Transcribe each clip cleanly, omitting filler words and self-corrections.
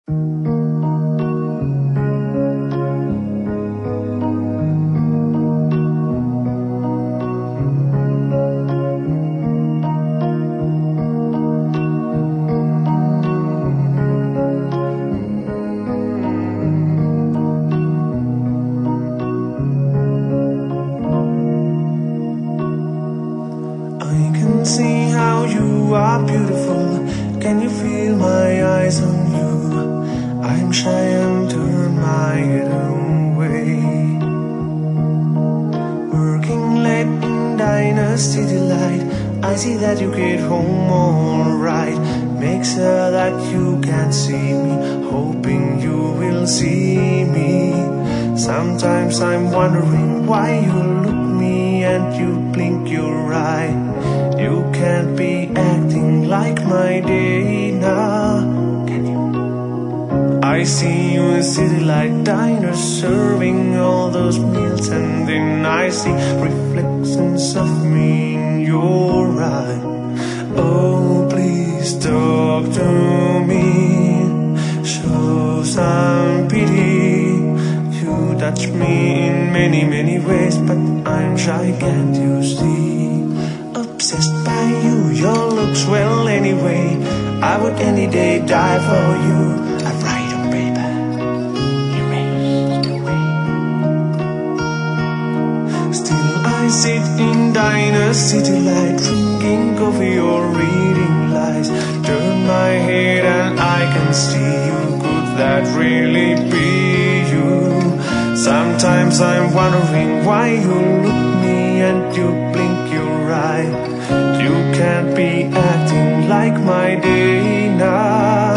See how you are beautiful. Can you feel my eyes on you? I'm shy and turn my head away. Working late in Dynasty Delight, I see that you get home alright. Make sure that you can't see me, hoping you will see me. Sometimes I'm wondering why you look me and you blink your eye. You can't be acting like my day now, can you? I see you in City Light Diner serving all those meals, and then I see reflections of me in your eye. Oh, please talk to me, show some pity. You touch me in many, many ways, but I'm shy, can't you see? Obsessed by you, your looks well anyway. I would any day die for you. I write on paper, erase away. Still I sit in Dynasty Delight, drinking coffee or reading lies. Turn my head and I can see you. Could that really be you? Sometimes I'm wondering why you look me and you blink your eye. You can't be acting like my day now.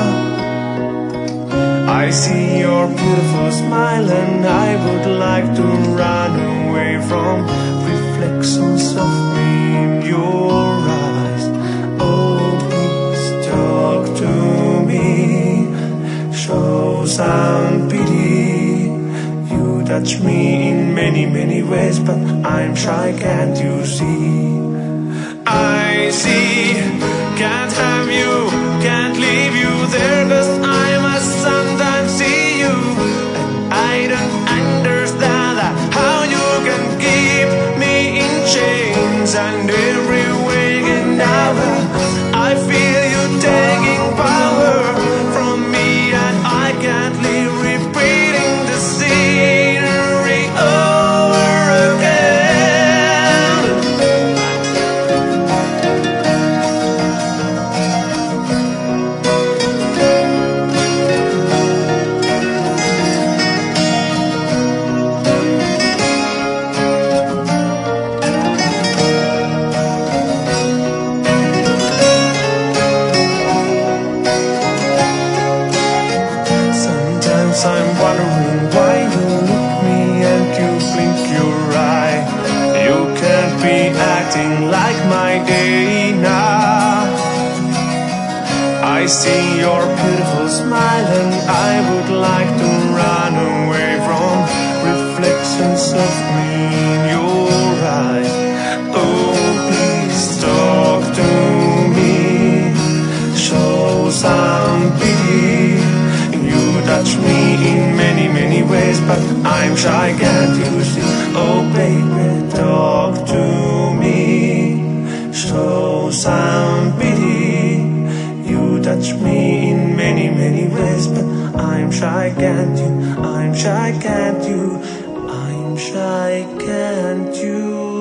I see your beautiful smile and I would like to run away from reflections of me in your eyes. Oh, please talk to me, show some pity. You touch me in many, many ways, but I'm shy, can't you see? I see, can't have you, can't leave you there, 'cause I must sometimes see you. And I don't understand how you can keep me in chains, and every waking hour I feel you taking power from me, and I can't live repeating the scenery over again. I'm wondering why you look me and you blink your eye. You can't be acting like my day now. I see your beautiful smile and I would like to run away from reflections of me in your eyes. Oh, please talk to me, show some pity. You touch me in many, many ways, but I'm shy, can't you see? Oh baby, talk to me, show some pity. You touch me in many, many ways, but I'm shy, can't you? I'm shy, can't you? I'm shy, can't you